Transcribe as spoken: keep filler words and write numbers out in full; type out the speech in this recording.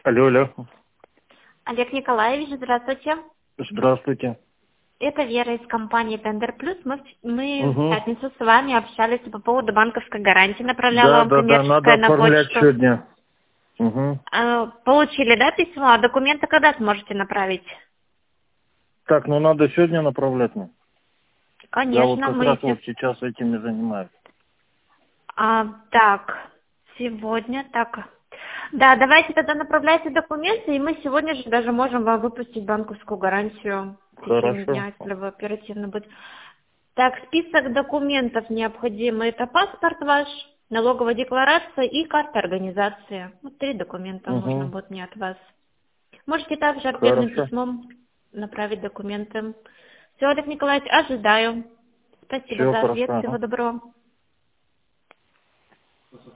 Алло, алло. Олег Николаевич, здравствуйте. Здравствуйте. Это Вера из компании Тендер Плюс. Мы, в- мы Угу. в пятницу с вами общались по поводу банковской гарантии. Направляла Да, вам да, да, надо коммерческое на оформлять почту. сегодня. Угу. А, Получили, да, письмо? А документы когда сможете направить? Так, ну надо сегодня направлять. ну. Я вот Конечно, как мы... раз се- вот сейчас этим и занимаюсь. А, так, сегодня, так... Да, давайте тогда направляйте документы, и мы сегодня же даже можем вам выпустить банковскую гарантию в течение Хорошо. дня, если вы оперативно будете. Так, список документов необходимый. Это паспорт ваш, налоговая декларация и карта организации. Вот три документа нужно Угу. будет мне от вас. Можете также ответным Хорошо. письмом направить документы. Все, Олег Николаевич, ожидаю. Спасибо Все за хорошо. ответ. Ага. Всего доброго.